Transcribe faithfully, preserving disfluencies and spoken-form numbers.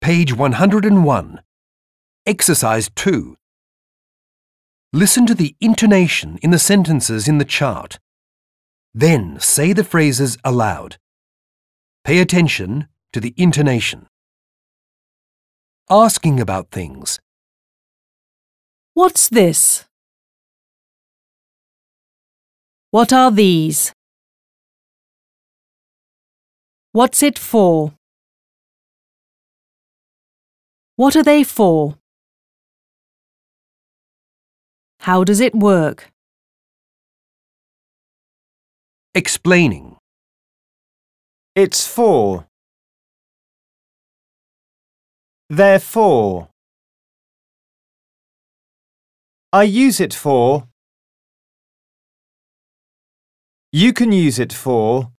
Page one hundred and one. Exercise two. Listen to the intonation in the sentences in the chart. Then say the phrases aloud. Pay attention to the intonation. Asking about things. What's this? What are these? What's it for? What are they for? How does it work? Explaining. It's for. Therefore. I use it for. You can use it for.